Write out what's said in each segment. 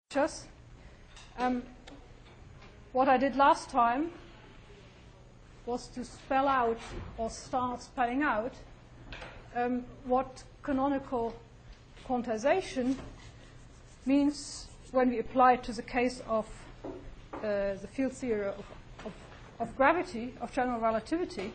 What I did last time was to spell out, or start spelling out, what canonical quantization means when we apply it to the case of the field theory of gravity, of general relativity.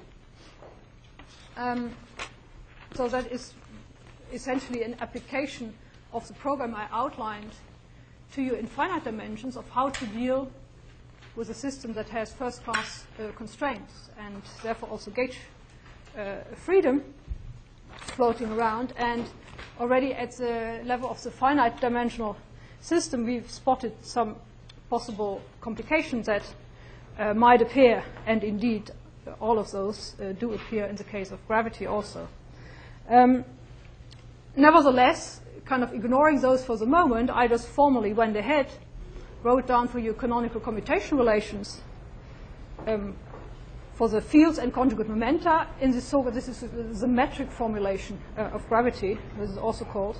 So that is essentially an application of the program I outlined to you in finite dimensions of how to deal with a system that has first-class constraints and therefore also gauge freedom floating around. And already at the level of the finite dimensional system, we've spotted some possible complications that might appear, and indeed all of those do appear in the case of gravity also. Nevertheless, kind of ignoring those for the moment, I just formally went ahead, wrote down for you canonical commutation relations for the fields and conjugate momenta in this so-called, this is the metric formulation of gravity, this is also called.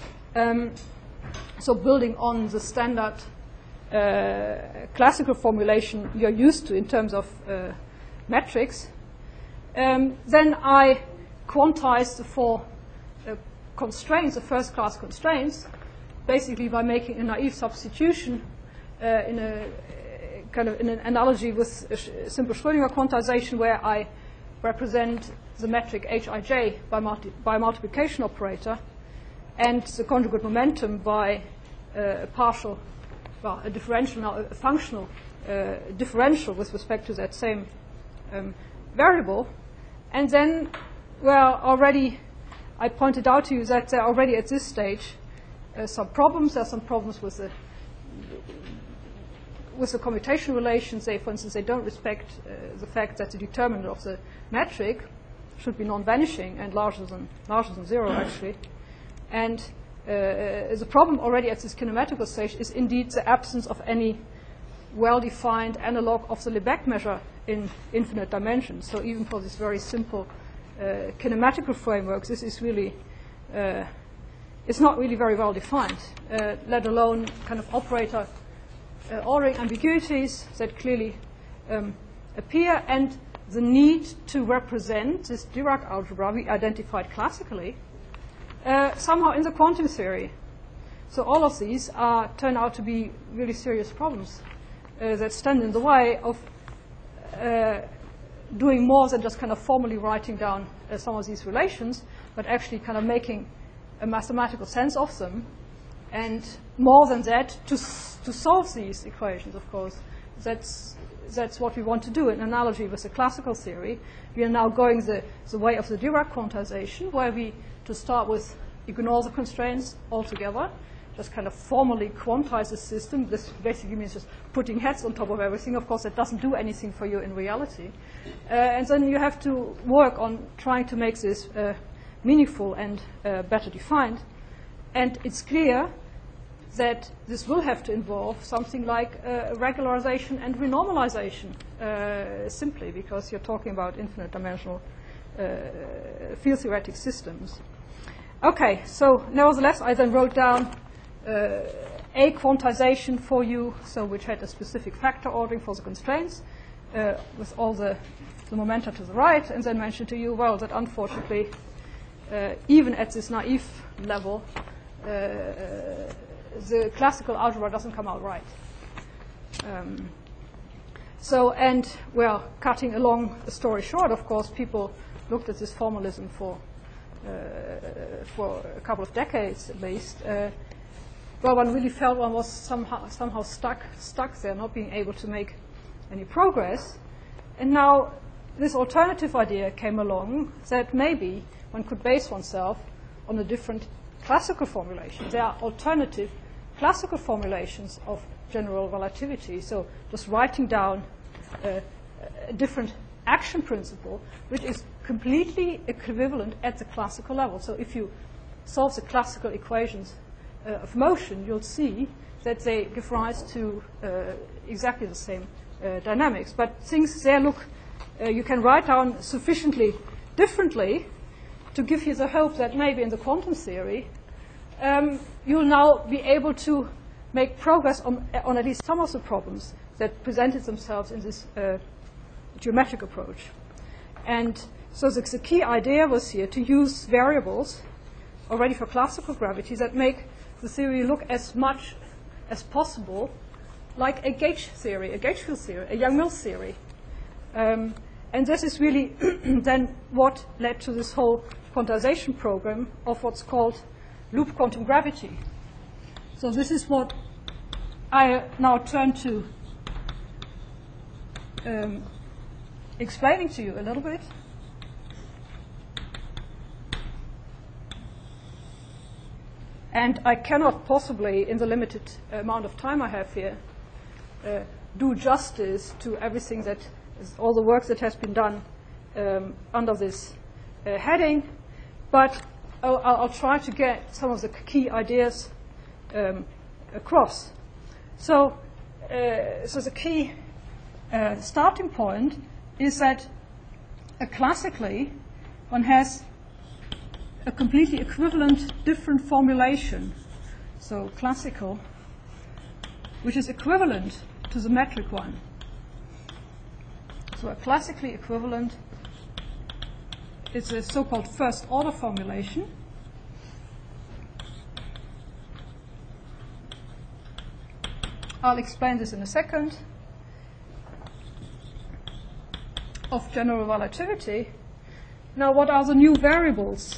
So building on the standard classical formulation you're used to in terms of metrics. Then I quantized the four constraints, the first-class constraints, basically by making a naive substitution in a kind of in an analogy with a simple Schrödinger quantization, where I represent the metric Hij by multiplication operator, and the conjugate momentum by a partial, well, a differential, now a functional differential with respect to that same variable. And then, well, already I pointed out to you that there are already at this stage some problems. There are some problems with the commutation relations. For instance, they don't respect the fact that the determinant of the metric should be non-vanishing and larger than 0, actually. And the problem already at this kinematical stage is indeed the absence of any well-defined analog of the Lebesgue measure in infinite dimensions. So even for this very simple kinematical frameworks, this is really, it's not really very well defined, let alone kind of operator ordering ambiguities that clearly appear, and the need to represent this Dirac algebra we identified classically somehow in the quantum theory. So all of these turn out to be really serious problems that stand in the way of doing more than just kind of formally writing down some of these relations, but actually kind of making a mathematical sense of them. And more than that, to solve these equations, of course, that's what we want to do. In analogy with the classical theory, we are now going the way of the Dirac quantization, where we, to start with, ignore the constraints altogether, just kind of formally quantize the system. This basically means just putting heads on top of everything. Of course, that doesn't do anything for you in reality. And then you have to work on trying to make this meaningful and better defined. And it's clear that this will have to involve something like regularization and renormalization, simply because you're talking about infinite dimensional field theoretic systems. Okay, so nevertheless, I then wrote down a quantization for you, so which had a specific factor ordering for the constraints, with all the momenta to the right, and then mentioned to you, well, that unfortunately, even at this naive level, the classical algebra doesn't come out right. So, and, well, cutting along the story short, of course, people looked at this formalism for a couple of decades at least. Well, one really felt one was somehow stuck there, not being able to make any progress. And now this alternative idea came along that maybe one could base oneself on a different classical formulation. There are alternative classical formulations of general relativity. So just writing down a different action principle, which is completely equivalent at the classical level. So if you solve the classical equations of motion, you'll see that they give rise to exactly the same dynamics. But things there look, you can write down sufficiently differently to give you the hope that maybe in the quantum theory you'll now be able to make progress on at least some of the problems that presented themselves in this geometric approach. And so the key idea was here to use variables already for classical gravity that make the theory look as much as possible like a gauge theory, a gauge field theory, a Yang-Mills theory. And this is really then what led to this whole quantization program of what's called loop quantum gravity. So this is what I now turn to explaining to you a little bit. And I cannot possibly, in the limited amount of time I have here, do justice to everything that is, all the work that has been done under this heading, but I'll try to get some of the key ideas across. So the key starting point is that classically one has a completely equivalent different formulation. So classical, which is equivalent to the metric one. So a classically equivalent is a so-called first order formulation. I'll explain this in a second. Of general relativity. Now, what are the new variables?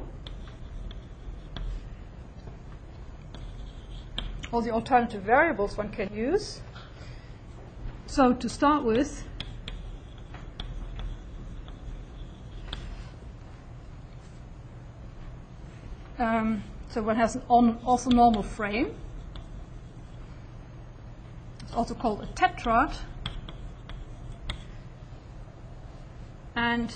Or the alternative variables one can use. So to start with, so one has an orthonormal frame. It's also called a tetrad. And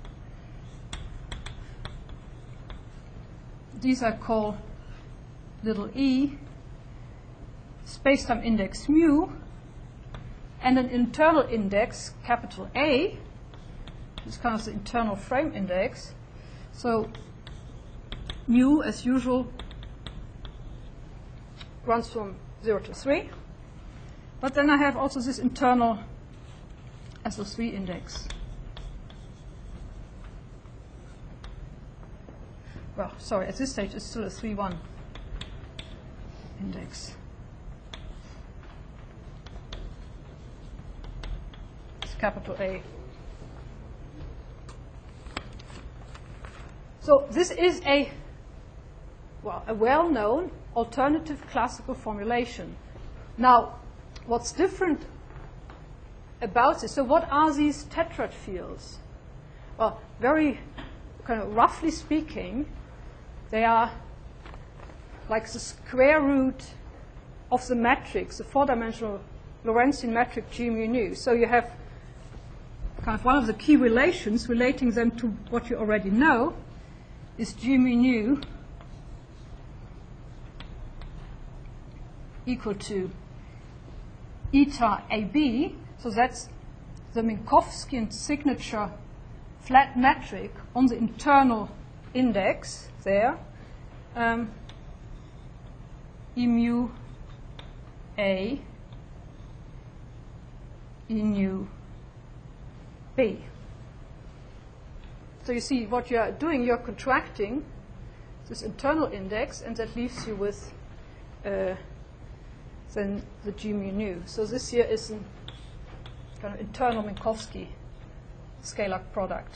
these I call little e, spacetime index mu, and an internal index, capital A, which is kind of the internal frame index. So mu, as usual, runs from 0 to 3. But then I have also this internal SO3 index. Well, sorry, at this stage it's still a 3-1 index. It's capital A. So this is a well-known alternative classical formulation. Now, what's different about this? So what are these tetrad fields? Well, very kind of roughly speaking, they are like the square root of the matrix, the four-dimensional Lorentzian metric G mu nu. So you have kind of one of the key relations relating them to what you already know is G mu nu equal to eta AB. So that's the Minkowskian signature flat metric on the internal index there, E mu A, E nu B. So you see what you are doing, you're contracting this internal index, and that leaves you with then the G mu nu. So this here is a kind of internal Minkowski scalar product.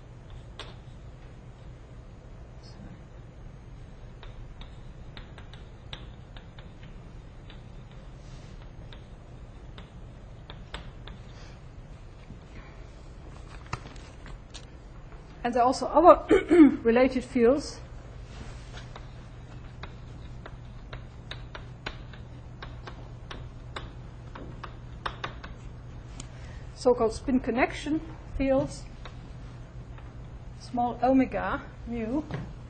And there are also other related fields. So-called spin connection fields, small omega mu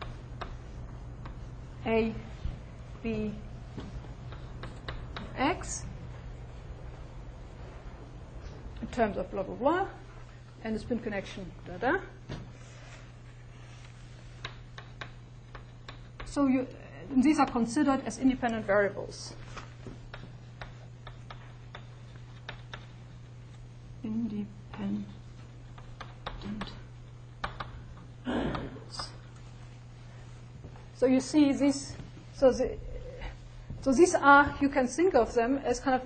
A, B, X in terms of blah, blah, blah, and the spin connection da, da. So these are considered as independent variables. independent. So you see these. So these are, you can think of them as kind of,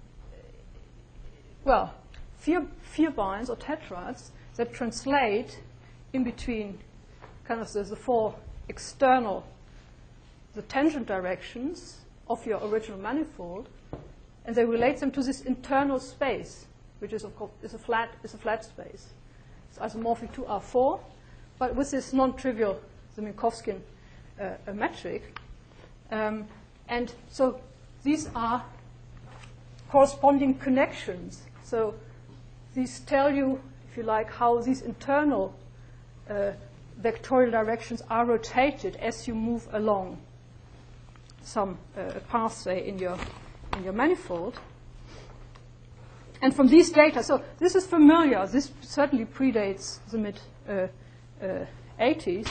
well, vierbinds or tetrads that translate in between kind of the four external, the tangent directions of your original manifold, and they relate them to this internal space, which is of course is a flat space. It's isomorphic to R4, but with this non-trivial, the Minkowskian metric. And so these are corresponding connections. So these tell you, if you like, how these internal vectorial directions are rotated as you move along some pathway in your manifold. And from these data, so this is familiar. This certainly predates the mid-80s.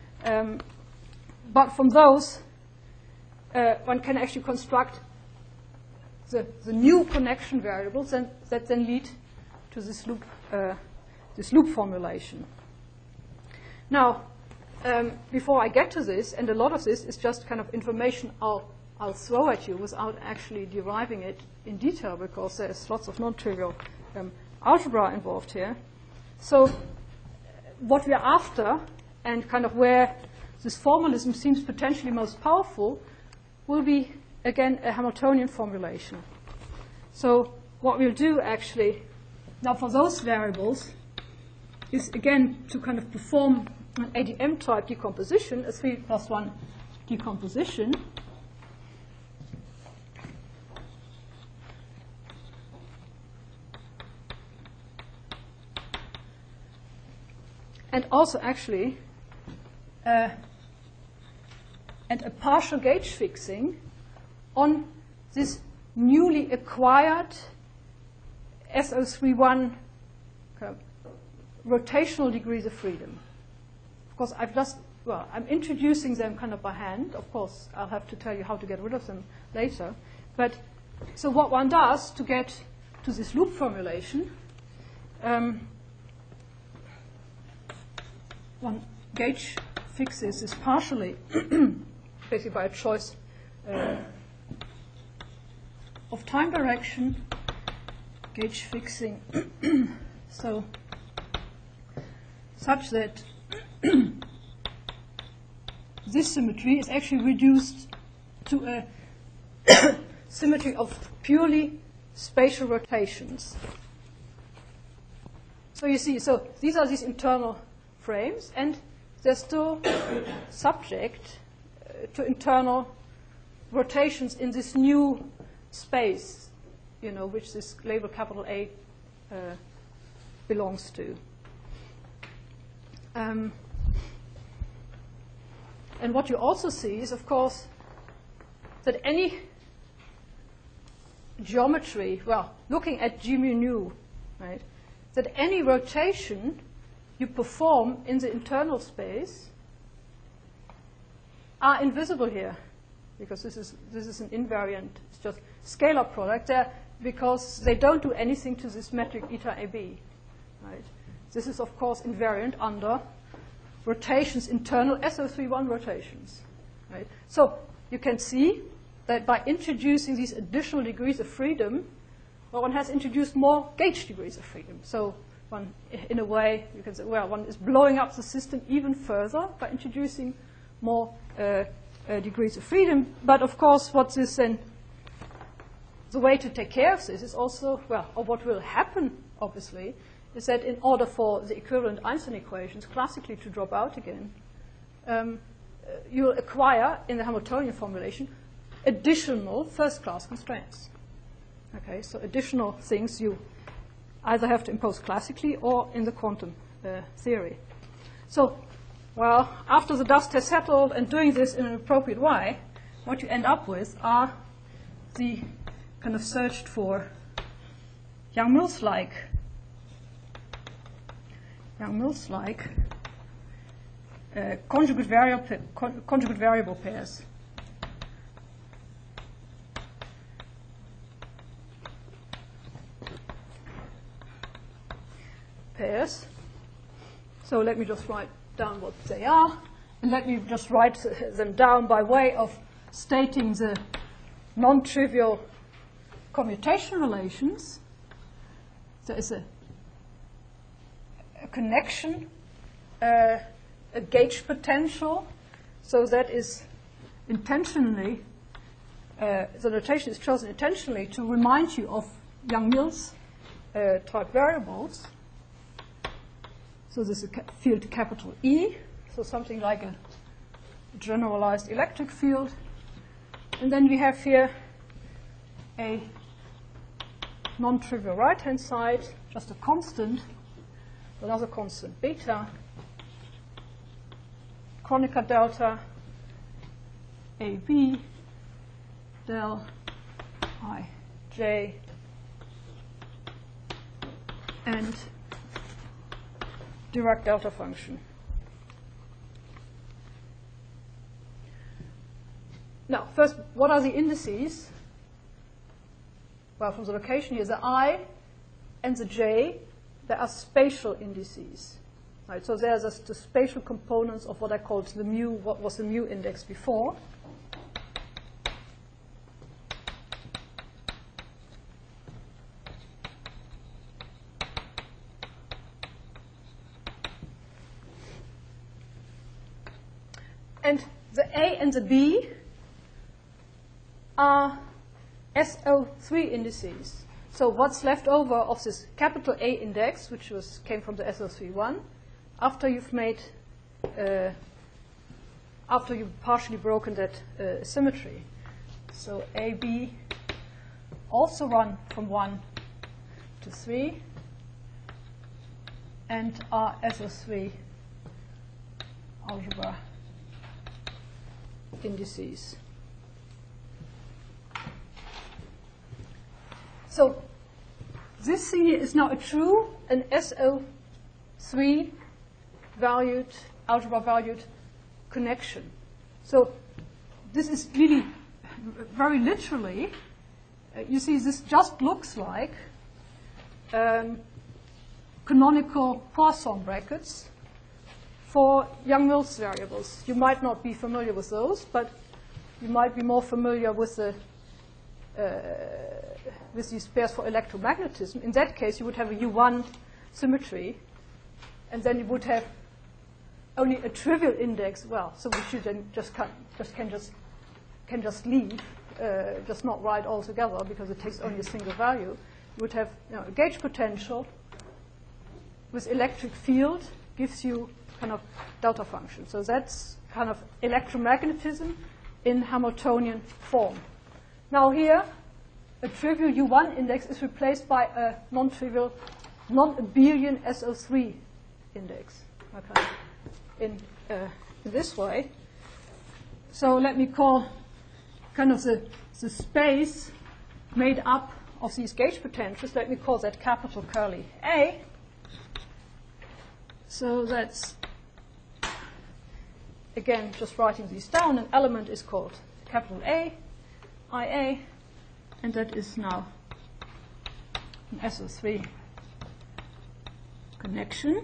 But from those, one can actually construct the new connection variables that then lead to this loop formulation. Now, before I get to this, and a lot of this is just kind of information I'll throw at you without actually deriving it in detail, because there's lots of non-trivial algebra involved here. So what we're after, and kind of where this formalism seems potentially most powerful, will be, again, a Hamiltonian formulation. So what we'll do, actually, now for those variables, is, again, to kind of perform an ADM-type decomposition, a 3+1 decomposition. And also, actually, and a partial gauge fixing on this newly acquired SO31 rotational degrees of freedom. Of course, I'm introducing them kind of by hand. Of course, I'll have to tell you how to get rid of them later. But so what one does to get to this loop formulation, one gauge fixes this partially, basically by a choice of time direction, gauge fixing, so such that this symmetry is actually reduced to a symmetry of purely spatial rotations. So you see, so these are these internal frames, and they're still subject to internal rotations in this new space, which this label capital A belongs to. And what you also see is, of course, that any geometry, well, looking at G mu nu, right, that any rotation you perform in the internal space are invisible here, because this is an invariant, it's just scalar product there, because they don't do anything to this metric eta AB, right? This is, of course, invariant under rotations, internal SO31 rotations, right? So you can see that by introducing these additional degrees of freedom, well, one has introduced more gauge degrees of freedom. So one, in a way, you can say, well, one is blowing up the system even further by introducing more degrees of freedom. But of course, what this then, the way to take care of this is also, well, or what will happen, obviously, is that in order for the equivalent Einstein equations classically to drop out again, you'll acquire, in the Hamiltonian formulation, additional first-class constraints. Okay, so additional things you either have to impose classically or in the quantum theory. So, well, after the dust has settled and doing this in an appropriate way, what you end up with are the kind of searched for Yang-Mills-like conjugate variable pairs. pairs. So let me just write down what they are, and let me just write them down by way of stating the non-trivial commutation relations. There is a connection, a gauge potential, so that is intentionally, the notation is chosen intentionally to remind you of Young-Mills type variables. So this is a field capital E, so something like a generalized electric field. And then we have here a non-trivial right-hand side, just a constant, another constant beta, Kronecker delta, AB, del ij, and Dirac delta function. Now, first, what are the indices? Well, from the location here, the I and the J, they are spatial indices. Right? So they are just the spatial components of what I called the mu, what was the mu index before. And the A and the B are SO3 indices. So what's left over of this capital A index, which came from the SO3-1, after you've made, after you've partially broken that symmetry. So AB also run from 1 to 3 and are SO3 algebra indices. So this thing here is now a true, an SO3 valued, algebra valued connection. So this is really very literally, you see this just looks like canonical Poisson brackets for Young-Mills variables. You might not be familiar with those, but you might be more familiar with the with these pairs for electromagnetism. In that case, you would have a U1 symmetry, and then you would have only a trivial index. Well, so we should then can just leave, just not write altogether because it takes only a single value. You would have a gauge potential with electric field gives you kind of delta function. So that's kind of electromagnetism in Hamiltonian form. Now here, a trivial U1 index is replaced by a non-trivial, non-abelian SO3 index. Okay, in this way. So let me call kind of the space made up of these gauge potentials. Let me call that capital curly A. So that's, again, just writing these down. An element is called capital A, IA, and that is now an SO3 connection.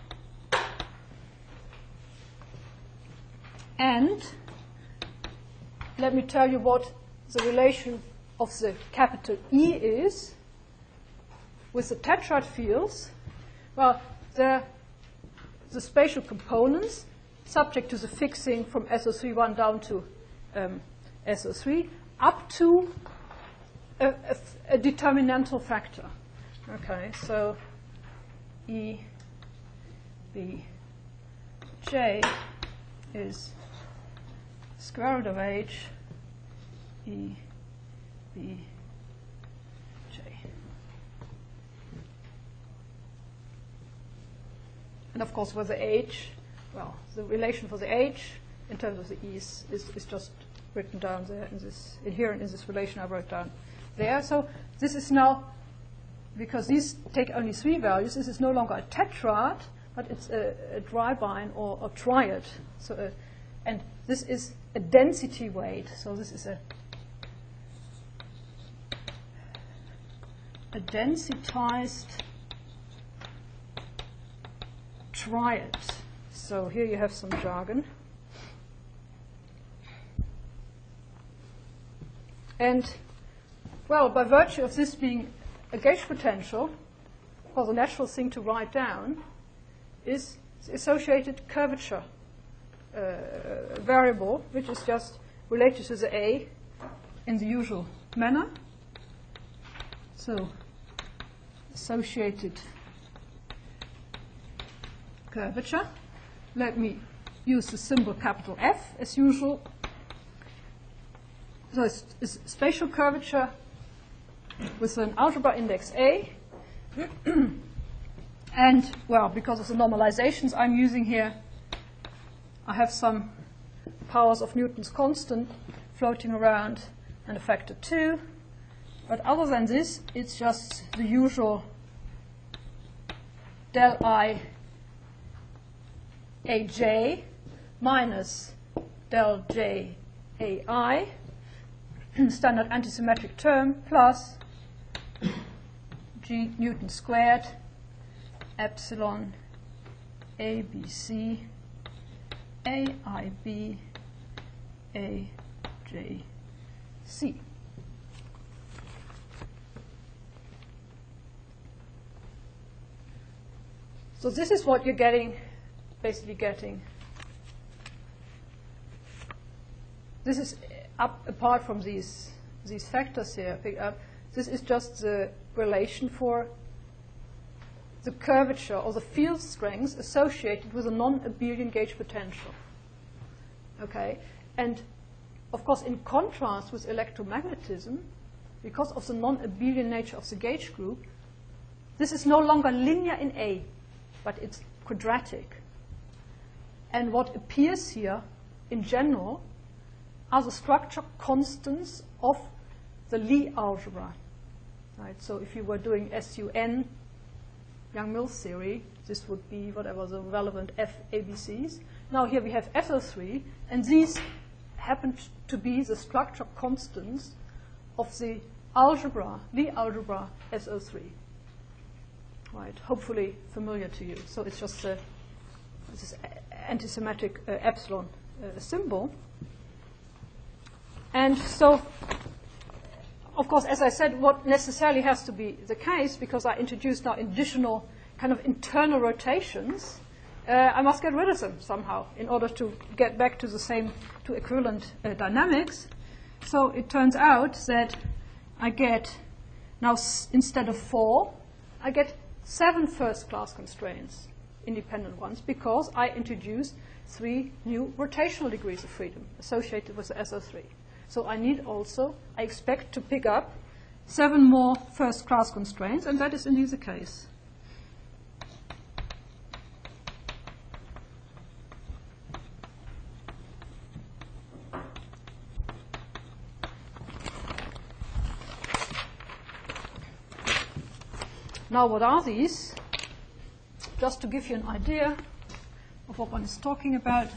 And let me tell you what the relation of the capital E is with the tetrad fields. Well, the spatial components subject to the fixing from SO3-1 down to SO3 up to a determinantal factor. Okay, so E, B, J is square root of H, E, B, J. And of course, with the H, well, the relation for the H in terms of the E is just written down there inherent in this relation I wrote down there. So this is now, because these take only 3 values, this is no longer a tetrad, but it's a dryvine or a triad. So, and this is a density weight. So this is a densitized try it. So here you have some jargon. And, well, by virtue of this being a gauge potential, well, the natural thing to write down is the associated curvature variable, which is just related to the A in the usual manner. So, associated curvature. Let me use the symbol capital F as usual. So it's spatial curvature with an algebra index A. And, well, because of the normalizations I'm using here, I have some powers of Newton's constant floating around and a factor 2. But other than this, it's just the usual del I aj minus del j ai, standard antisymmetric term, plus g Newton squared epsilon abc aib ajc. So this is what you're getting, basically getting. This is apart from these factors here. This is just the relation for the curvature or the field strength associated with a non-abelian gauge potential. Okay, and of course, in contrast with electromagnetism, because of the non-abelian nature of the gauge group, this is no longer linear in A, but it's quadratic. And what appears here, in general, are the structure constants of the Lie algebra. Right? So if you were doing SUN, Young-Mills theory, this would be whatever the relevant F ABCs. Now here we have SO3, and these happen to be the structure constants of the algebra, Lie algebra SO3. Right, hopefully familiar to you. So it's just this antisymmetric epsilon symbol. And so, of course, as I said, what necessarily has to be the case, because I introduced now additional kind of internal rotations, I must get rid of them somehow in order to get back to the same, to equivalent dynamics. So it turns out that I get now, instead of 4, I get 7 first-class constraints, independent ones, because I introduced 3 new rotational degrees of freedom associated with the SO3. So I expect to pick up 7 more first-class constraints, and that is indeed the case. Now, what are these? Just to give you an idea of what one is talking about.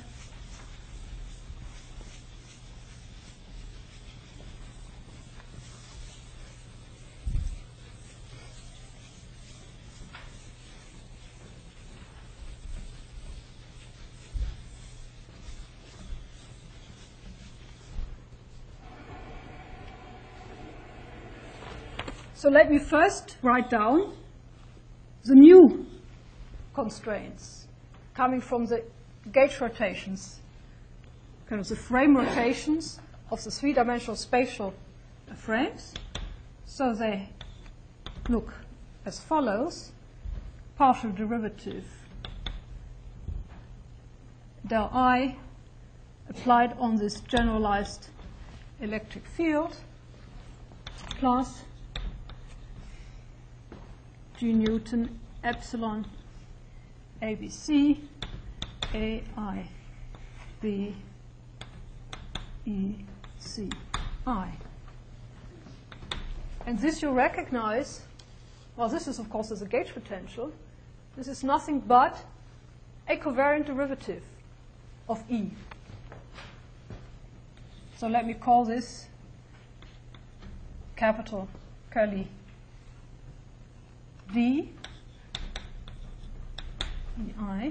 So let me first write down the new constraints coming from the gauge rotations, kind of the frame rotations of the 3-dimensional spatial frames. So they look as follows. Partial derivative del I applied on this generalized electric field plus G Newton epsilon ABC AI B E C I. And this you recognize, well, this is of course as a gauge potential. This is nothing but a covariant derivative of E. So let me call this capital curly D EI.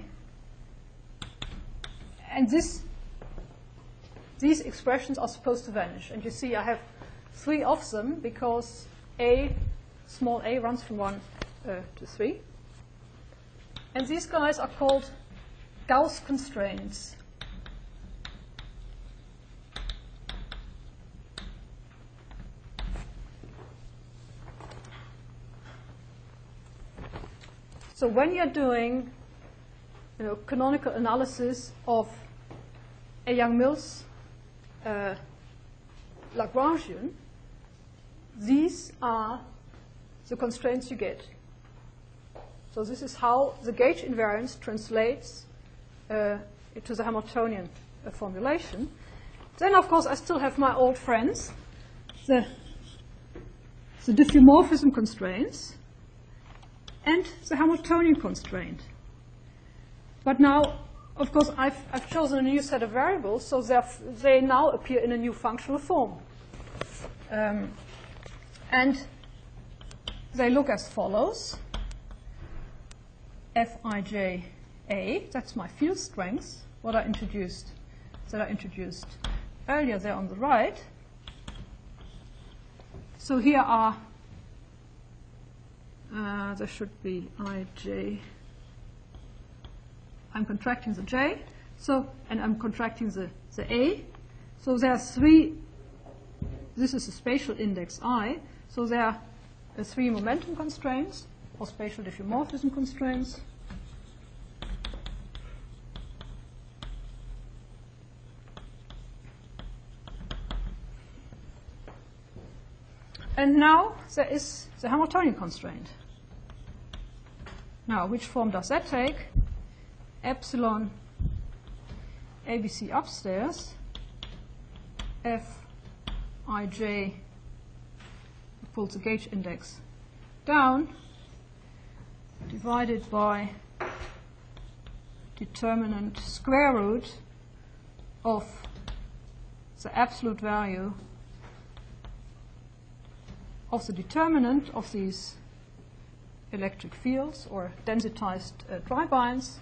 And these expressions are supposed to vanish. And you see I have 3 of them because small a runs from 1 to 3. And these guys are called Gauss constraints. So when you're doing canonical analysis of a Yang-Mills Lagrangian, these are the constraints you get. So this is how the gauge invariance translates to the Hamiltonian formulation. Then, of course, I still have my old friends, the diffeomorphism constraints and the Hamiltonian constraint. But now, of course, I've chosen a new set of variables, so they now appear in a new functional form. And they look as follows. Fij A, that's my field strength, that I introduced earlier there on the right. So here are, there should be Ij. I'm contracting the J, and I'm contracting the A. So there are 3, this is a spatial index I, so there are 3 momentum constraints, or spatial diffeomorphism constraints. And now there is the Hamiltonian constraint. Now, which form does that take? Epsilon ABC upstairs, Fij pulls the gauge index down, divided by determinant square root of the absolute value of the determinant of these electric fields or densitized dry-binds,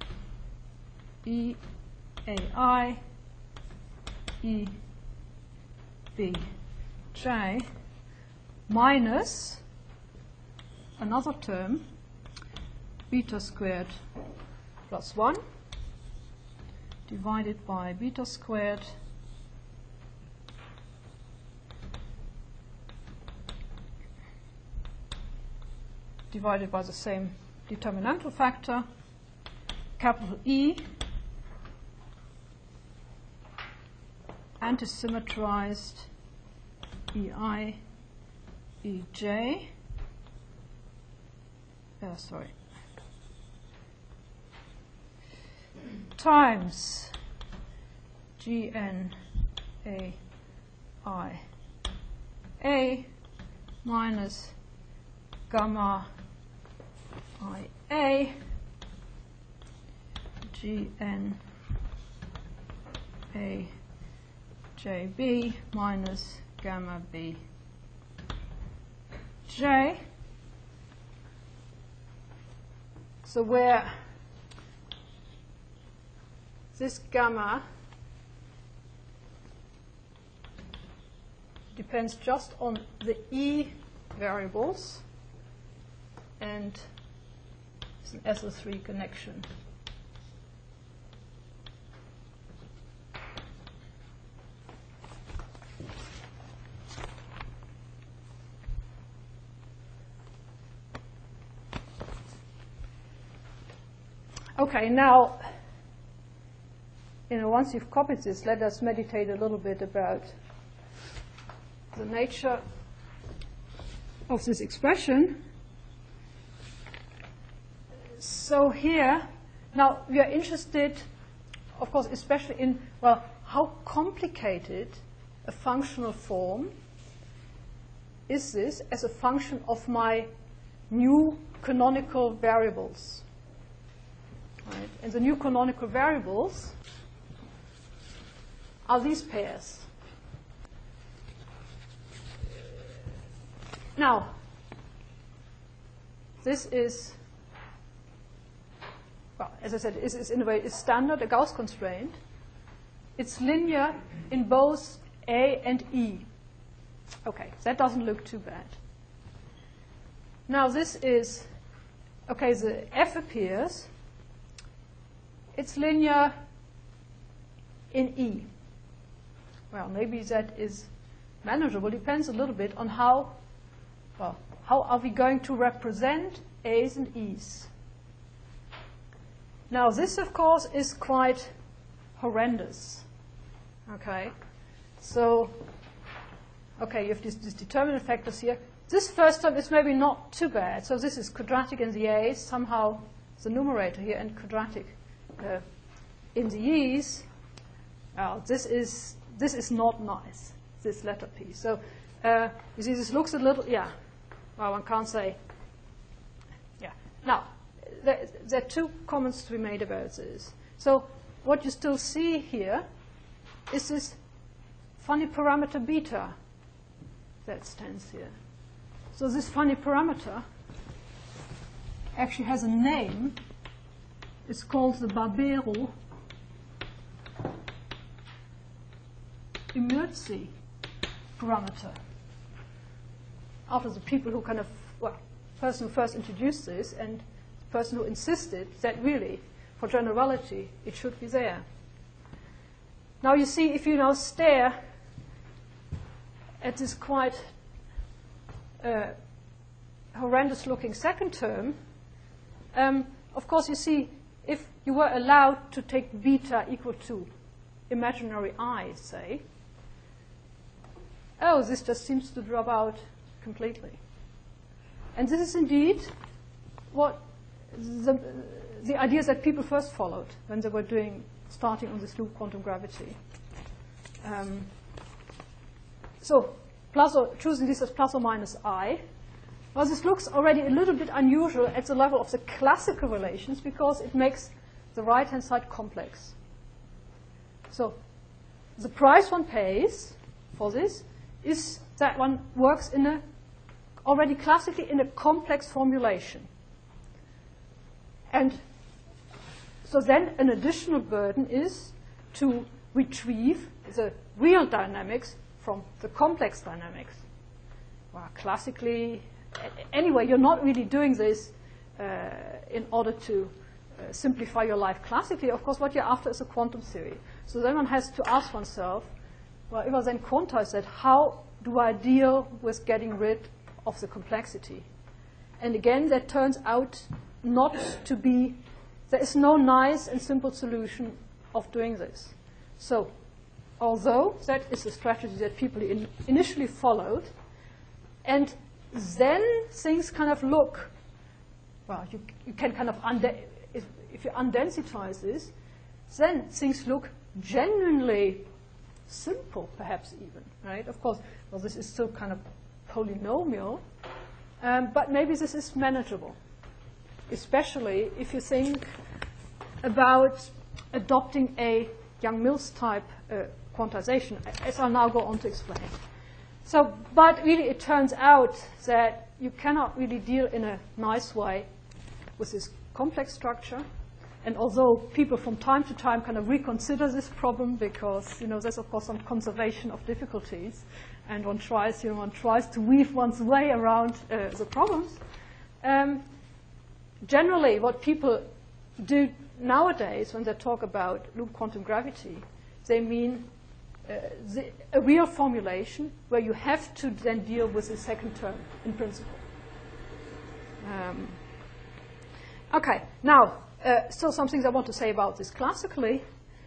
EAI, EBJ, minus another term, beta squared plus 1, divided by beta squared divided by the same determinantal factor, capital E, antisymmetrized EI, EJ, times GNAIA minus gamma IA GNAJB minus gamma BJ. So where this gamma depends just on the E variables, and it's an SO3 connection. Okay, now, once you've copied this, let us meditate a little bit about the nature of this expression. So here, now we are interested, of course, especially in, well, how complicated a functional form is this as a function of my new canonical variables. Right? And the new canonical variables are these pairs. Now, this is, well, as I said, is in a way is standard, a Gauss constraint. It's linear in both A and E. Okay, that doesn't look too bad. Now this is, okay, the F appears. It's linear in E. Well, maybe that is manageable. Depends a little bit on how are we going to represent A's and E's. Now this, of course, is quite horrendous. Okay, so, okay, you have these determinant factors here. This first term is maybe not too bad. So this is quadratic in the A's, somehow the numerator here, and quadratic in the E's. This is not nice, this letter P. So you see, this looks a little, well, one can't say, Now, there are two comments to be made about this. So what you still see here is this funny parameter beta that stands here. So this funny parameter actually has a name. It's called the Barbero-Immirzi parameter. After the people who person who first introduced this and the person who insisted that really, for generality, it should be there. Now you see, if you now stare at this quite horrendous-looking second term, of course you see, if you were allowed to take beta equal to imaginary I, say, this just seems to drop out completely. And this is indeed what the ideas that people first followed when they were starting on this loop quantum gravity. So choosing this as plus or minus I. Well, this looks already a little bit unusual at the level of the classical relations because it makes the right-hand side complex. So the price one pays for this is that one works already classically in a complex formulation. And so then an additional burden is to retrieve the real dynamics from the complex dynamics. Well, classically, anyway, you're not really doing this in order to simplify your life classically. Of course, what you're after is a quantum theory. So then one has to ask oneself, well, if I then quantize that, how do I deal with getting rid of the complexity? And again, that turns out not to be, there is no nice and simple solution of doing this. So, although that is a strategy that people initially followed, and then things kind of look, well, you can kind of, if you undensitize this, then things look genuinely simple, perhaps even, right? Of course, well, this is still kind of polynomial, but maybe this is manageable, especially if you think about adopting a Young-Mills type quantization, as I'll now go on to explain. So, but really it turns out that you cannot really deal in a nice way with this complex structure. And although people from time to time kind of reconsider this problem because, there's of course some conservation of difficulties, and one tries to weave one's way around the problems. Generally, what people do nowadays when they talk about loop quantum gravity, they mean a real formulation where you have to then deal with the second term in principle. Okay, now, still some things I want to say about this classically.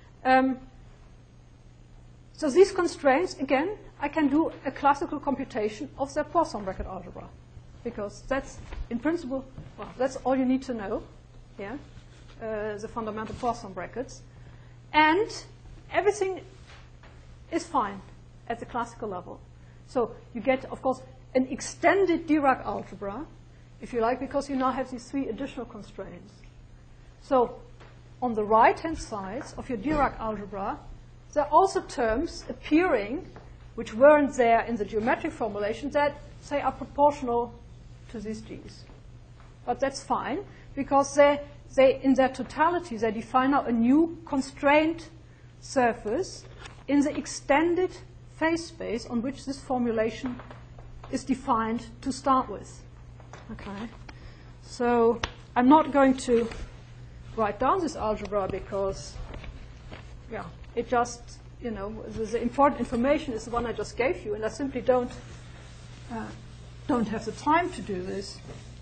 So these constraints, again, I can do a classical computation of their Poisson bracket algebra, because that's, in principle, well, that's all you need to know, the fundamental Poisson brackets. And everything is fine at the classical level. So you get, of course, an extended Dirac algebra, if you like, because you now have these three additional constraints. So on the right-hand side of your Dirac algebra, there are also terms appearing which weren't there in the geometric formulation that, say, are proportional to these G's. But that's fine, because they in their totality, they define now a new constrained surface in the extended phase space on which this formulation is defined to start with. Okay, so I'm not going to write down this algebra because, yeah, it just, you know, the important information is the one I just gave you, and I simply don't have the time to do this.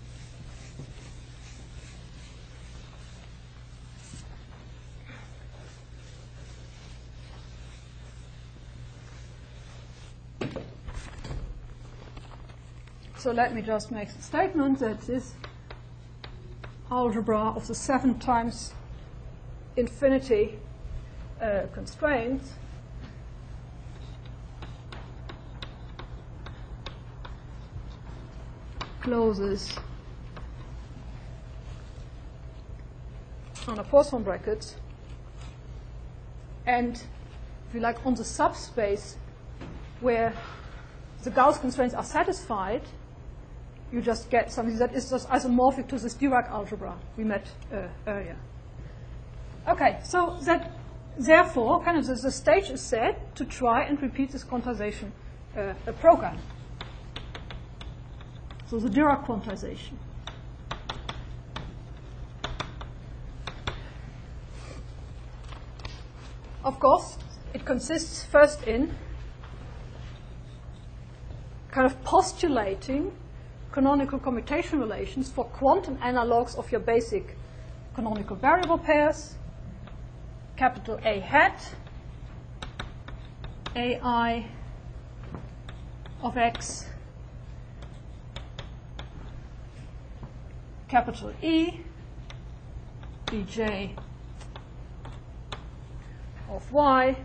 So let me just make the statement that this algebra of the 7 times infinity constraints closes on a Poisson bracket, and if you like, on the subspace where the Gauss constraints are satisfied, you just get something that is just isomorphic to this Dirac algebra we met earlier. Okay, so that therefore, kind of the stage is set to try and repeat this quantization program. So the Dirac quantization. Of course, it consists first in kind of postulating canonical commutation relations for quantum analogues of your basic canonical variable pairs, capital A hat, AI of X, capital E, Bj of Y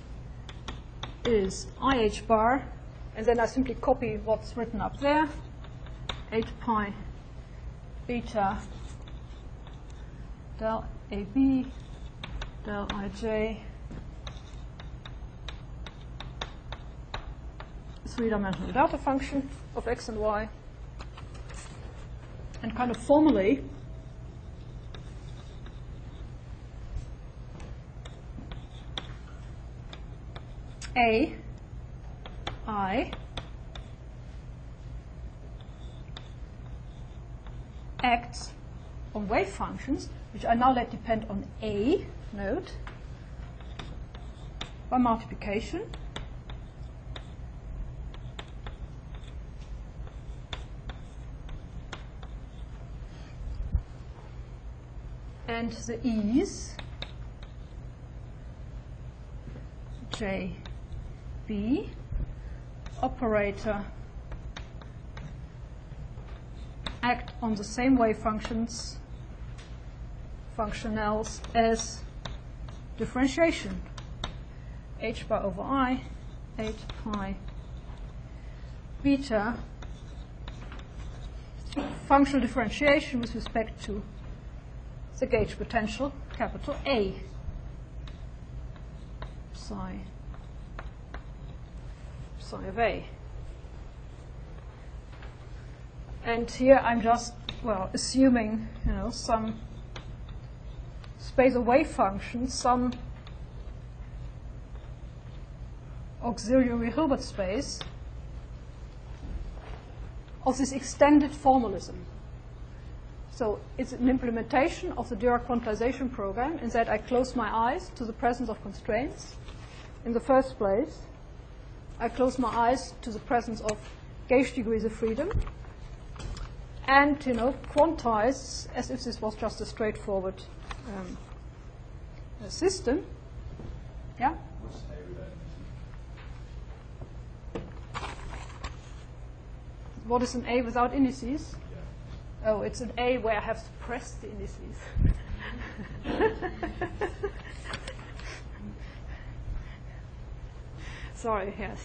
is IH bar, and then I simply copy what's written up there, 8 pi beta del AB del IJ, 3-dimensional delta function of X and Y, and kind of formally A I acts on wave functions, which I now let depend on A, note, by multiplication. And the E's, J, B, operator act on the same wave functions, functionals as differentiation. H bar over I, 8 pi beta, functional differentiation with respect to the gauge potential, capital A, psi of A. And here I'm just, well, assuming, you know, some space of wave functions, some auxiliary Hilbert space of this extended formalism. So it's an implementation of the Dirac quantization program in that I close my eyes to the presence of constraints. In the first place, I close my eyes to the presence of gauge degrees of freedom, and, you know, quantize as if this was just a straightforward system. Yeah? What's A without indices? What is an A without indices? Yeah. Oh, it's an A where I have suppressed the indices. Sorry, yes.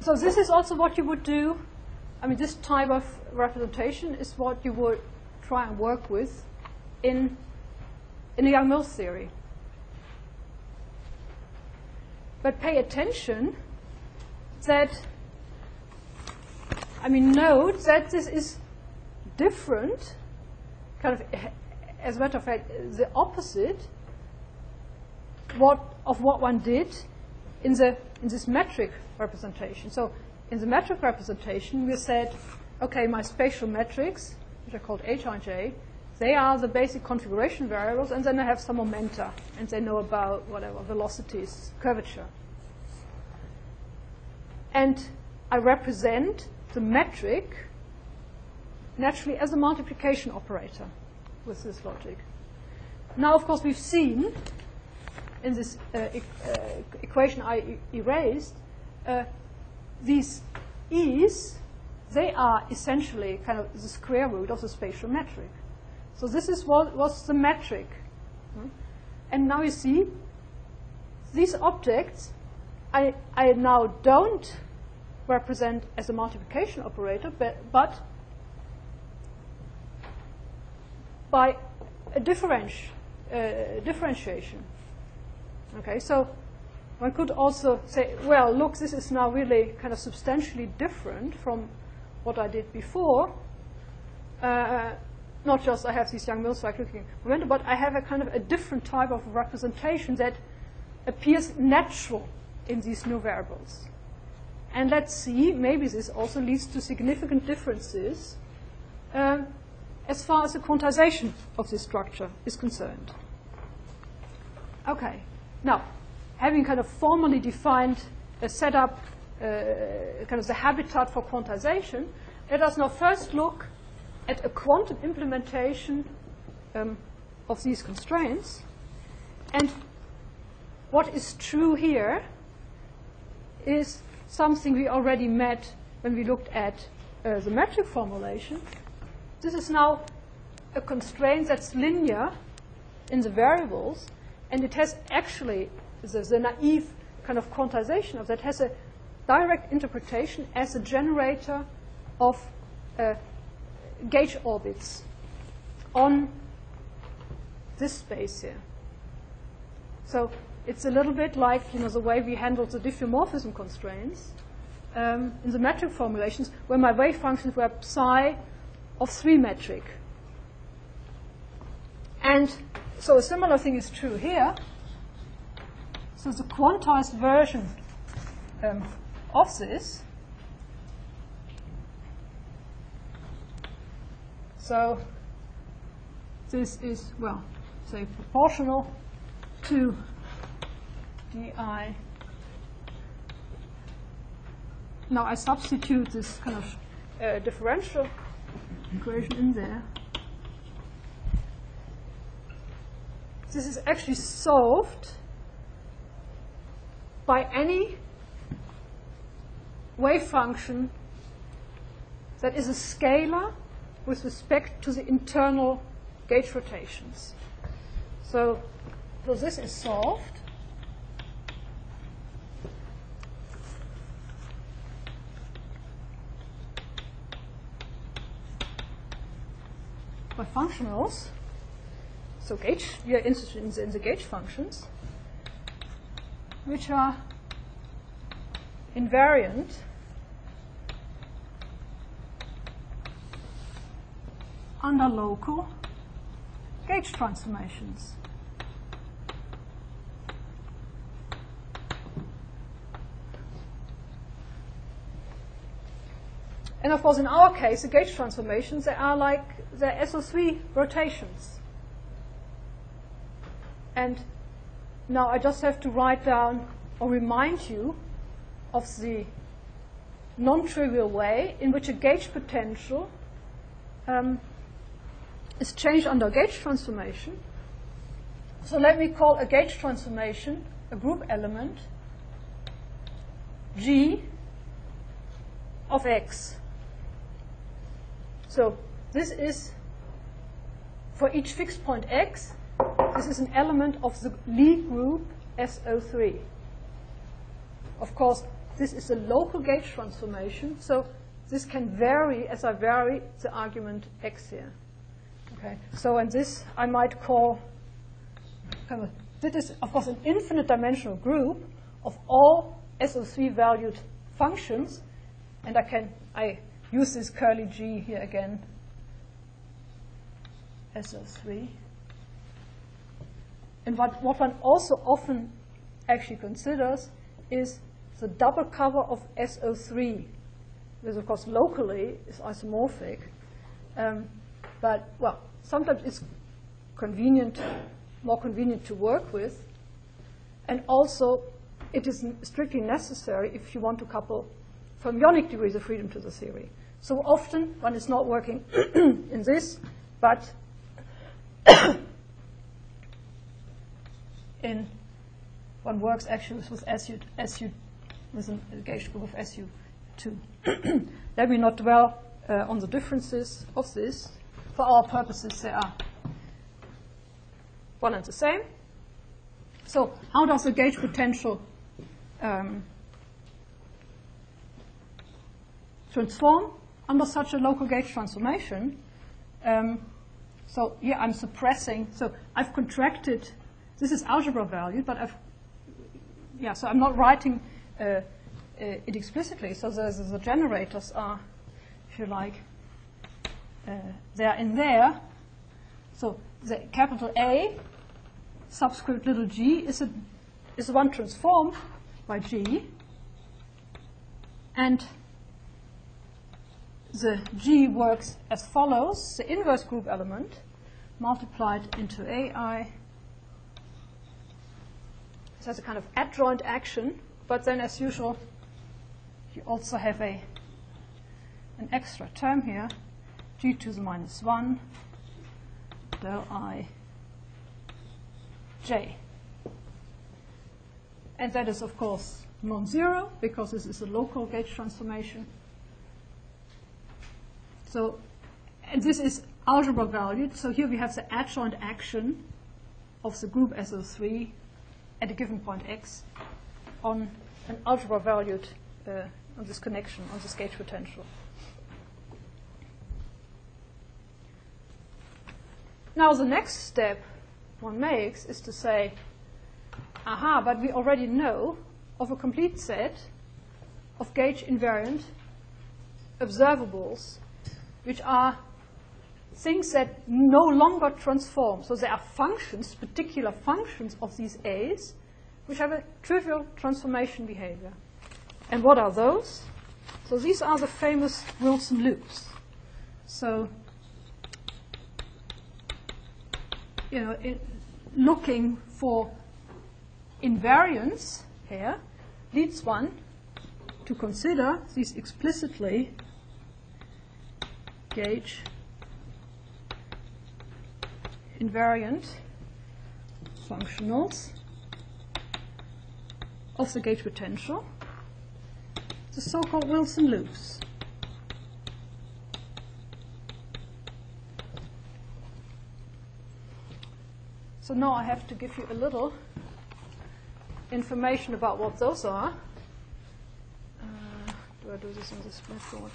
So this is also what you would do. I mean, this type of representation is what you would try and work with in a Yang-Mills theory. But pay attention that, I mean, note that this is different, kind of, as a matter of fact, the opposite of what one did in this metric representation. So in the metric representation, we said, okay, my spatial metrics, which are called Hij, they are the basic configuration variables, and then I have some momenta, and they know about whatever, velocities, curvature. And I represent the metric naturally as a multiplication operator with this logic. Now, of course, we've seen in this equation I erased, these e's, they are essentially kind of the square root of the spatial metric. So this is what was the metric. And now you see, these objects I now don't represent as a multiplication operator, but by a differentiation. Okay, so one could also say, well, look, this is now really kind of substantially different from what I did before. Not just I have these Yang-Mills cyclic momenta, but I have a kind of a different type of representation that appears natural in these new variables. And let's see, maybe this also leads to significant differences as far as the quantization of this structure is concerned. Okay, now, having kind of formally defined a setup, kind of the habitat for quantization, let us now first look at a quantum implementation of these constraints. And what is true here is something we already met when we looked at the metric formulation. This is now a constraint that's linear in the variables, and it has actually, the naive kind of quantization of that has a direct interpretation as a generator of gauge orbits on this space here. So it's a little bit like, you know, the way we handled the diffeomorphism constraints in the metric formulations, where my wave functions were psi of 3 metric. And so a similar thing is true here. So the quantized version of this, so this is, well, say proportional to di. Now I substitute this kind of differential equation in there. This is actually solved by any wave function that is a scalar with respect to the internal gauge rotations. So this is solved by functionals. So gauge, we are interested in the gauge functions, which are invariant under local gauge transformations. And of course, in our case, the gauge transformations, they are like the SO3 rotations. And now I just have to write down or remind you of the non-trivial way in which a gauge potential is changed under gauge transformation. So let me call a gauge transformation a group element G of X. So this is, for each fixed point X, this is an element of the Lie group SO3. Of course, this is a local gauge transformation, so this can vary as I vary the argument x here. Okay, so and this I might call this is of course an infinite dimensional group of all SO3 valued functions, and I use this curly G here again, SO3. And what one also often actually considers is the double cover of SO3, which of course locally is isomorphic, but well, sometimes it's more convenient to work with, and also it is strictly necessary if you want to couple fermionic degrees of freedom to the theory. So often one is not working in this, but one works actually with SU with a gauge group of SU2. Let me not dwell on the differences of this. For our purposes, they are one and the same. So how does the gauge potential transform under such a local gauge transformation? So here I'm suppressing. So I've contracted. This is algebra valued, but so I'm not writing it explicitly. So the generators are, if you like, they're in there. So the capital A subscript little g is one transformed by G, and the G works as follows: the inverse group element multiplied into AI. This has a kind of adjoint action, but then as usual, you also have an extra term here, G to the minus 1 del I J. And that is, of course, non-zero, because this is a local gauge transformation. So, and this is algebra valued. So here we have the adjoint action of the group SO3 at a given point x on an algebra valued on this connection, on this gauge potential. Now the next step one makes is to say, aha, but we already know of a complete set of gauge invariant observables, which are things that no longer transform. So there are functions, particular functions of these A's, which have a trivial transformation behavior. And what are those? So these are the famous Wilson loops. So, looking for invariance here leads one to consider these explicitly gauge invariant functionals of the gauge potential, the so-called Wilson loops. So now I have to give you a little information about what those are. Do I do this in this method?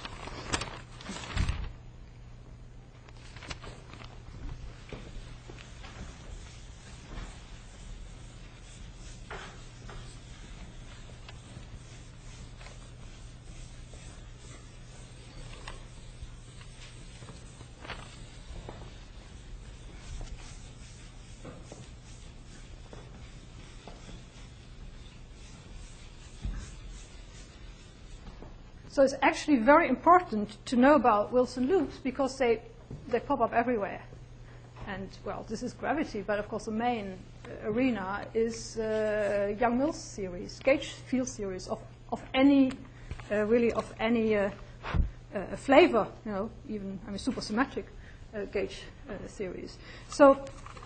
So it's actually very important to know about Wilson loops because they pop up everywhere. And, well, this is gravity, but of course the main arena is Young-Mills series, gauge field series of any, really of any flavor, even, supersymmetric gauge theories. So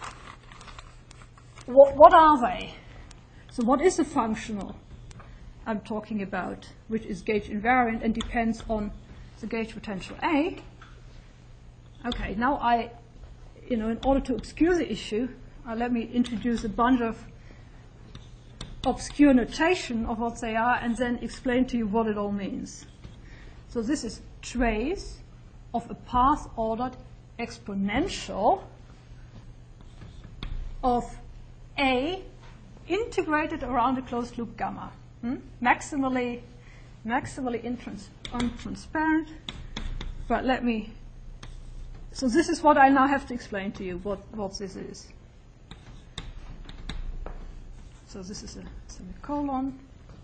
what are they? So what is a functional I'm talking about, which is gauge invariant and depends on the gauge potential A? Okay, now in order to obscure the issue, let me introduce a bunch of obscure notation of what they are and then explain to you what it all means. So this is trace of a path-ordered exponential of A integrated around a closed loop gamma. Maximally untransparent. But let me, so this is what I now have to explain to you, what this is. So this is a semicolon,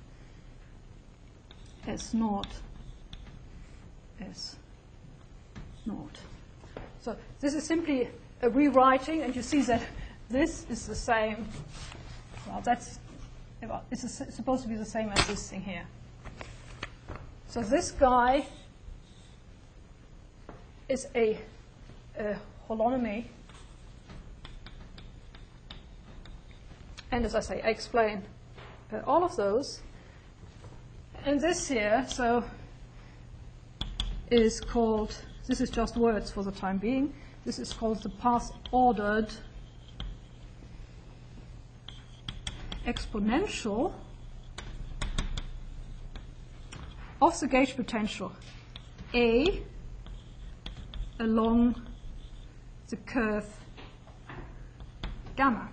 S naught, S naught. So this is simply a rewriting, and you see that this is the same. Well, it's supposed to be the same as this thing here. So this guy is a holonomy. And as I say, I explain all of those. And this here, so, is called, this is just words for the time being. This is called the path-ordered exponential of the gauge potential A along the curve gamma.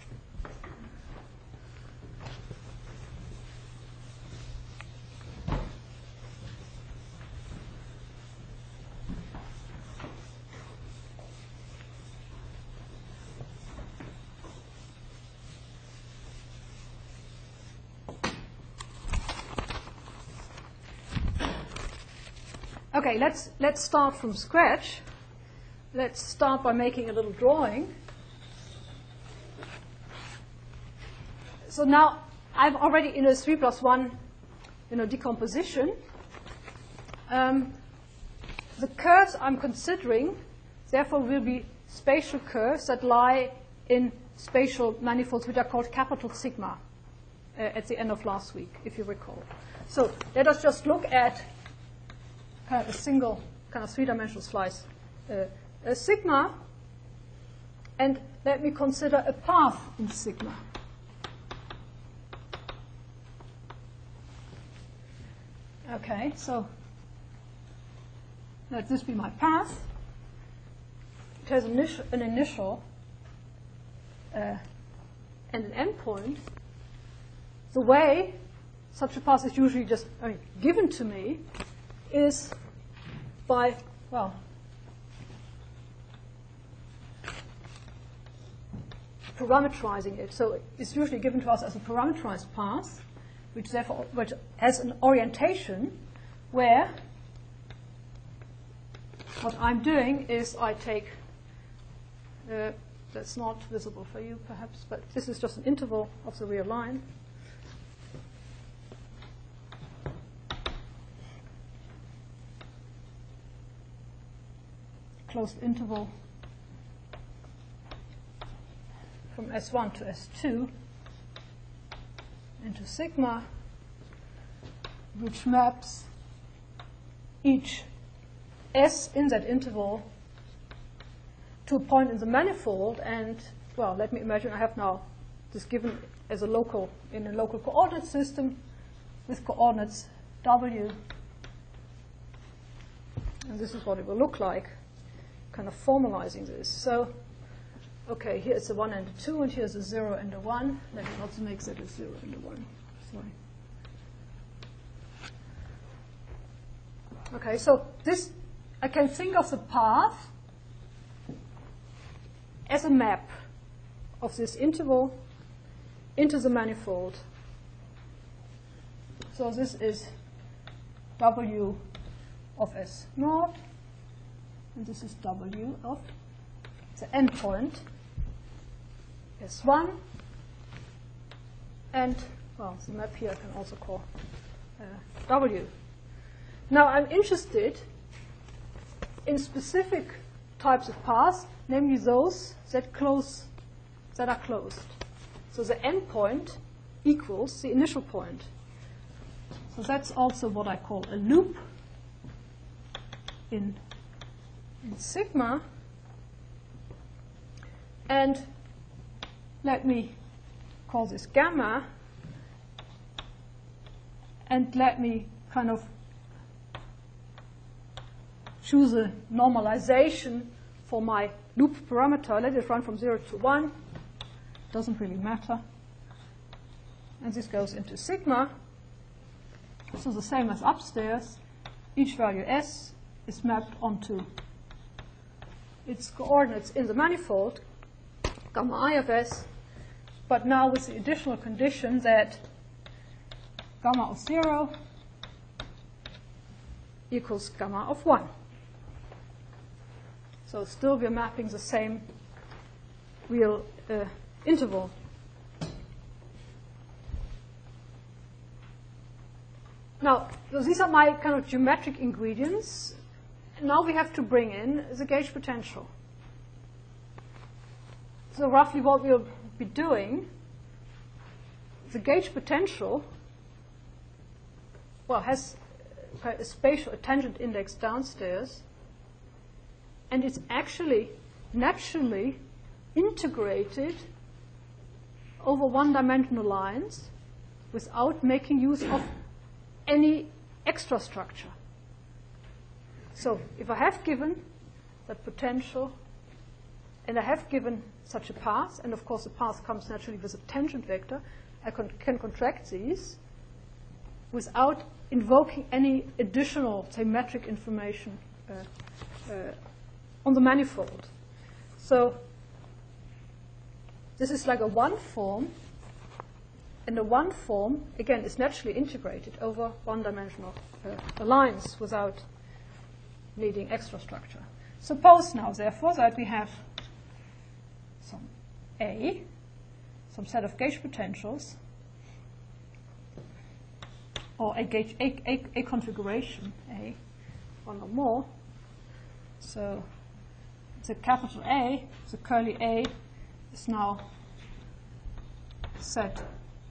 Okay, let's start from scratch. Let's start by making a little drawing. So now I'm already in a 3+1, decomposition. The curves I'm considering, therefore, will be spatial curves that lie in spatial manifolds, which are called capital sigma at the end of last week, if you recall. So let us just look at a single kind of three-dimensional slice a sigma, and let me consider a path in sigma. Okay, so let this be my path. It has an initial and an endpoint. The way such a path is usually just given to me is by, well, parameterizing it. So it's usually given to us as a parameterized path, which has an orientation where what I'm doing is I take, that's not visible for you perhaps, but this is just an interval of the real line. Closed interval from S1 to S2 into sigma, which maps each S in that interval to a point in the manifold. And, well, let me imagine I have now this given as in a local coordinate system with coordinates W. And this is what it will look like, kind of formalizing this. So, okay, here's a 1 and a 2, and here's a 0 and a 1. Let me also make that a 0 and a 1. Sorry. Okay, so this, I can think of the path as a map of this interval into the manifold. So this is W of S naught, and this is W of the endpoint S1, and, well, the map here I can also call W. Now I'm interested in specific types of paths, namely those that are closed. So the endpoint equals the initial point. So that's also what I call a loop in sigma. And let me call this gamma. and let me kind of choose a normalization for my loop parameter. Let it run from 0 to 1. Doesn't really matter. And this goes into sigma. So the same as upstairs. Each value S is mapped onto its coordinates in the manifold, gamma I of S, but now with the additional condition that gamma of 0 equals gamma of 1. So still we're mapping the same real interval. Now, so these are my kind of geometric ingredients. Now we have to bring in the gauge potential. So roughly what we'll be doing, the gauge potential, well, has a spatial, a tangent index downstairs, and it's actually naturally integrated over one-dimensional lines without making use of any extra structure. So if I have given that potential, and I have given such a path, and of course the path comes naturally with a tangent vector, I can contract these without invoking any additional, say, metric information on the manifold. So this is like a one form, and the one form, again, is naturally integrated over one-dimensional lines without needing extra structure. Suppose now, therefore, that we have some A, some set of gauge potentials, or a configuration, A, one or more. So the capital A, the curly A, is now set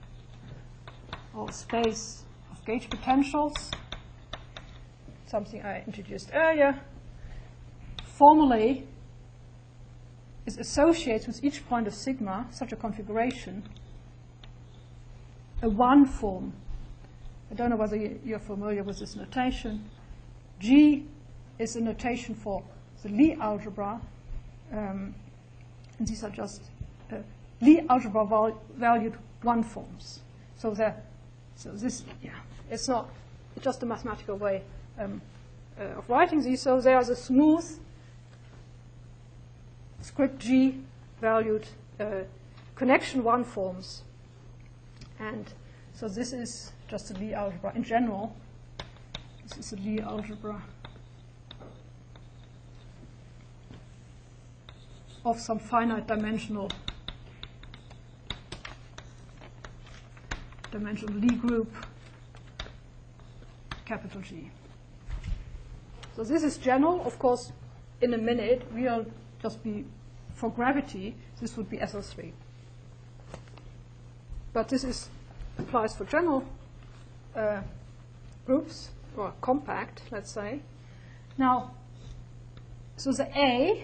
or space of gauge potentials, something I introduced earlier. Formally is associated with each point of sigma, such a configuration, a one form. I don't know whether you're familiar with this notation. G is a notation for the Lie algebra, and these are just Lie algebra valued one forms. So this, yeah, it's not, it's just a mathematical way of writing these. So there are the smooth script G valued connection one forms. And so this is just a Lie algebra in general. This is a Lie algebra of some finite dimensional Lie group, capital G. So this is general. Of course, in a minute, we'll just be, for gravity, this would be SL3. But this applies for general groups, or compact, let's say. Now, so the A,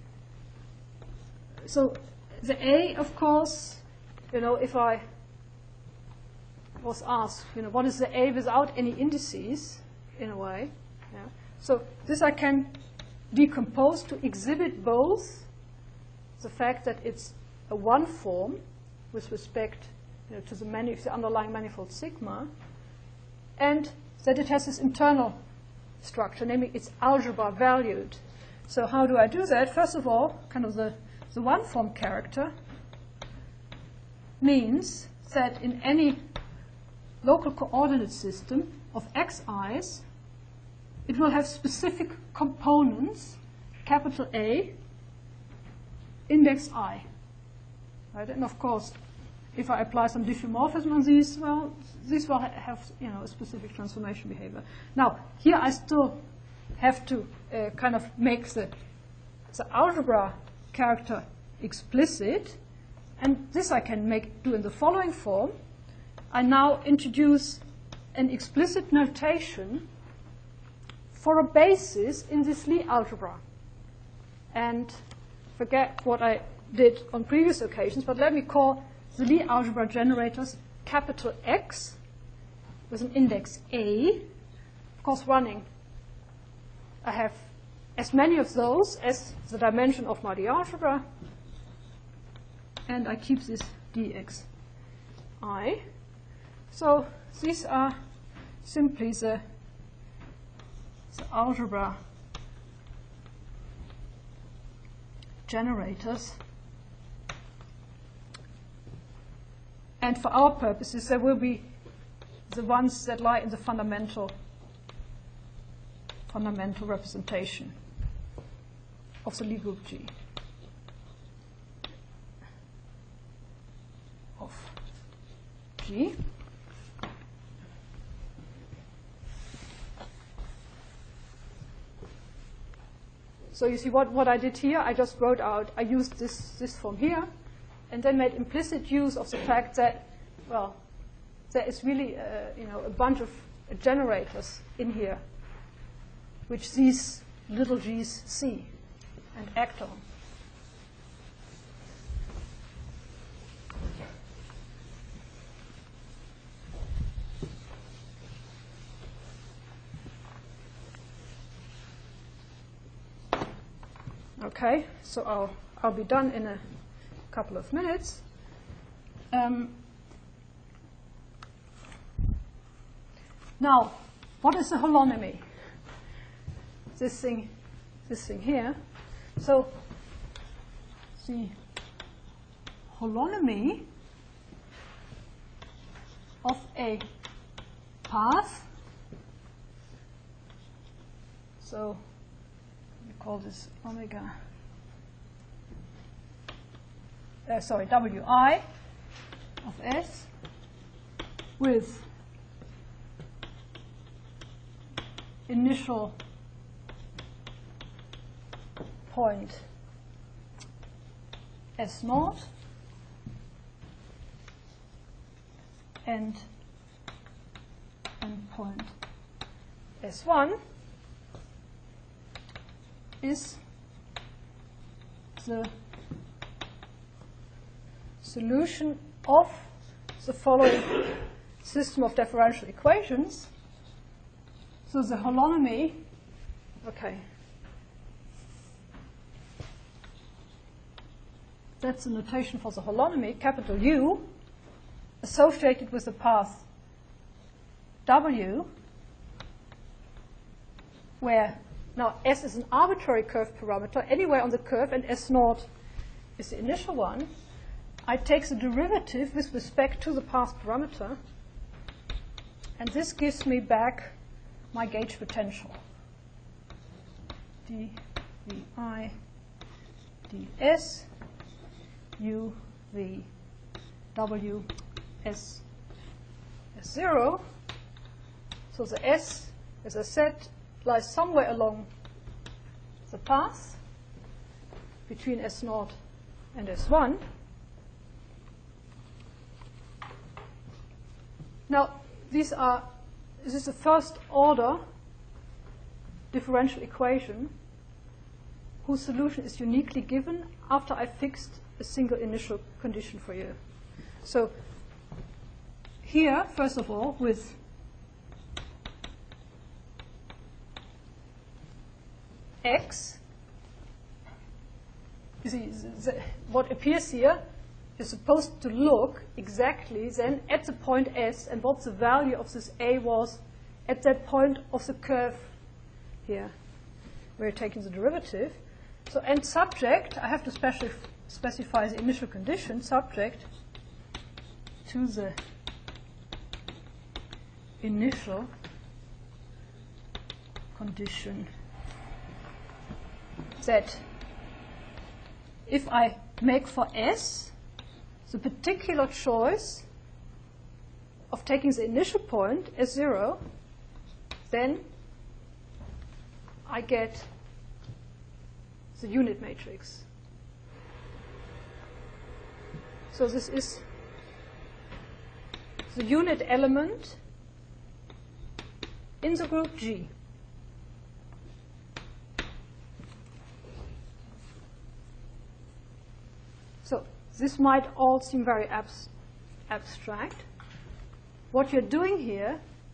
of course, if I was asked, what is the A without any indices, in a way. Yeah. So this I can decompose to exhibit both the fact that it's a one form with respect to the underlying manifold sigma, and that it has this internal structure, namely it's algebra valued. So how do I do that? First of all, kind of the one form character means that in any local coordinate system of xi's, it will have specific components, capital A, index I. Right? And of course, if I apply some diffeomorphism on these, well, these will have a specific transformation behavior. Now, here I still have to kind of make the algebra character explicit, and this I can do in the following form. I now introduce an explicit notation for a basis in this Lie algebra. And forget what I did on previous occasions, but let me call the Lie algebra generators capital X with an index A, of course running, I have as many of those as the dimension of my D algebra, and I keep this dxi. So these are simply the algebra generators. And for our purposes, there will be the ones that lie in the fundamental representation of the Lie group G. Of G. So you see what I did here, I just wrote out, I used this form here, and then made implicit use of the fact that, well, there is really a bunch of generators in here, which these little g's see and act on. Okay, so I'll be done in a couple of minutes. Now, what is a holonomy? This thing here. So the holonomy of a path. So we call this omega. Wi of S with initial point S0 and endpoint S1 is the solution of the following system of differential equations. So the holonomy, okay, that's the notation for the holonomy, capital U, associated with the path W, where now S is an arbitrary curve parameter anywhere on the curve, and S0 is the initial one. I take the derivative with respect to the path parameter, and this gives me back my gauge potential. dVi ds u v w s s0. So the S, as I said, lies somewhere along the path between S0 and S1. Now, this is the first order differential equation whose solution is uniquely given after I fixed a single initial condition for you. So here, first of all, with x, you see, what appears here is supposed to look exactly then at the point S and what the value of this A was at that point of the curve here. We're taking the derivative. So, and subject, I have to specify the initial condition, subject to the initial condition that if I make for S the particular choice of taking the initial point S0, then I get the unit matrix. So this is the unit element in the group G. So this might all seem very abstract. What you're doing here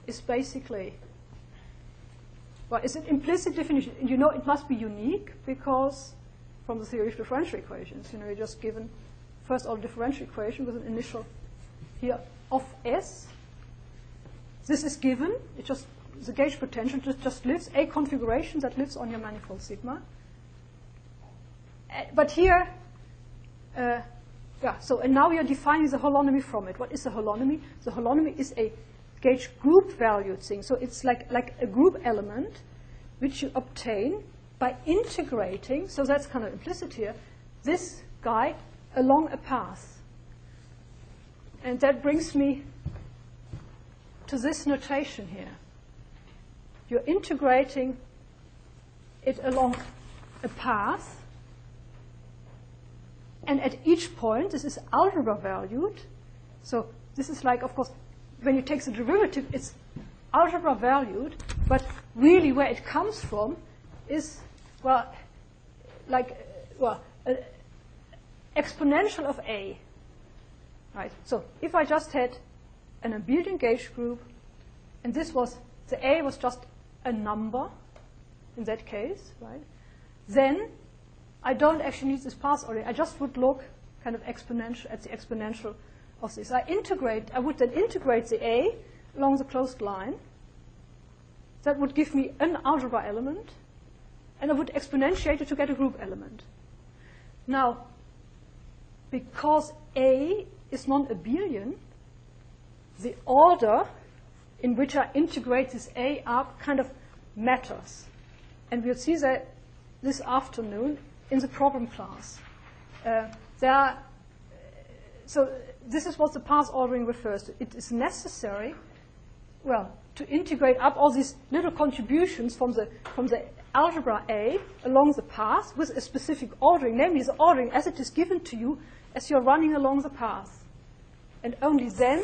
is basically, well, it's an implicit definition. You know it must be unique because from the theory of differential equations, you know, you're just given first order differential equation with an initial here of S. This is given. It just, the gauge potential just lives, a configuration that lives on your manifold sigma. But here, so, and now we are defining the holonomy from it. What is the holonomy? The holonomy is a gauge group valued thing. So it's like a group element which you obtain by integrating, so that's kind of implicit here, this guy along a path. And that brings me to this notation here. You're integrating it along a path, and at each point, this is algebra valued. So this is like, of course, when you take the derivative, it's algebra valued, but really where it comes from is, well, exponential of A. Right? So if I just had an abelian gauge group, and this was, the A was just a number in that case, right? Then I don't actually need this path ordering. I just would look kind of exponential at the exponential of this. I would then integrate the A along the closed line. That would give me an algebra element, and I would exponentiate it to get a group element. Now, because A is non-abelian, the order in which I integrate this A up kind of matters. And we'll see that this afternoon in the problem class. So this is what the path ordering refers to. It is necessary, well, to integrate up all these little contributions from the algebra A along the path with a specific ordering, namely the ordering as it is given to you as you're running along the path. And only then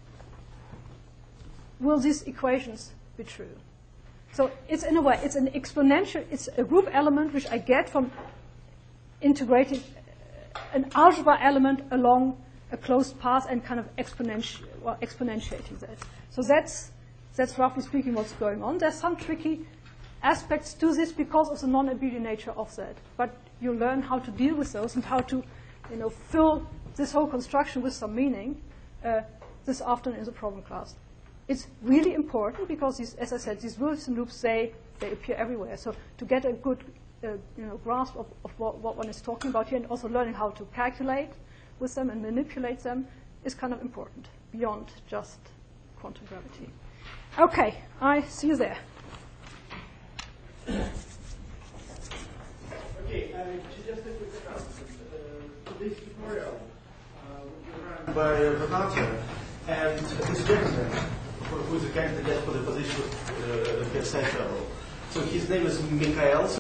will these equations be true. So it's, in a way, it's an exponential, it's a group element which I get from integrating an algebra element along a closed path and kind of exponentiating that. So that's roughly speaking what's going on. There's some tricky aspects to this because of the non-abelian nature of that. But you learn how to deal with those and how to, fill this whole construction with some meaning this afternoon in the problem class. It's really important because, as I said, these Wilson loops, they appear everywhere. So to get a good grasp of what one is talking about here, and also learning how to calculate with them and manipulate them is kind of important beyond just quantum gravity. Okay, I see you there. Okay, just a quick announcement. Today's tutorial will be run by Renato and this gentleman, who is a candidate for the position of head. So his name is Mikhail.